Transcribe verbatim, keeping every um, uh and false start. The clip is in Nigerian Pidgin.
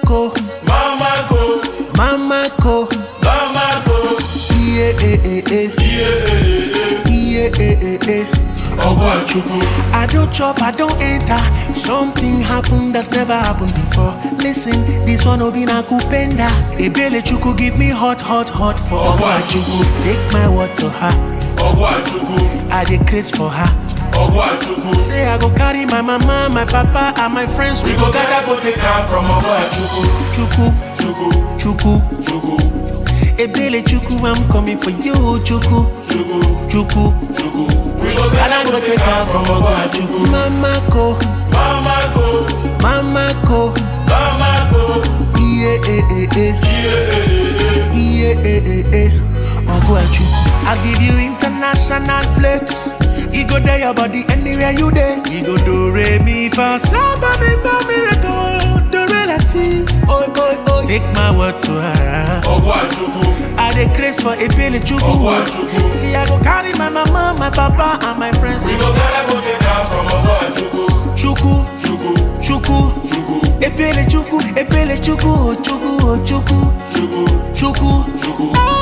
ko, Mama go, mama ko, Mama go. yeah eh eh eh, Yeah, yeah eh eh eh. Ogwachuku. I don't chop, I don't enter. Something happened that's never happened before. Listen, this one will be na kupenda. Ebele chuku give me hot, hot, hot for Ogwachuku. Take my word to her. Ogwachuku. I dey craze for her. Ogwachuku. Say I go carry my mama, my papa, and my friends. We go gather go take her from Ogwachuku. Chuku, Chuku, chuku, chuku, ebele chuku, I'm coming for you, chuku, chuku, chuku. chuku. We go gather go take her from Ogwachuku. Mama ko, Mama go, mama ko, Mama go. yeah eh eh eh, Yeah, yeah eh eh eh. Ogwachuku. I give you international flex. You go there your body anywhere you there. You go do re mi fa sa ba mi fa mi re do do re la ti. Oi oi oi. Take my word to her. Ogwachuku. I dey craze for ebele chuku. Ogwachuku. See I go carry my mama, my papa, and my friends. We go gather go take her from Ogwachuku. Chuku, Chuku, chuku, chuku, ebele chuku, ebele chuku, oh chuku, oh chuku, chuku, chuku, chuku.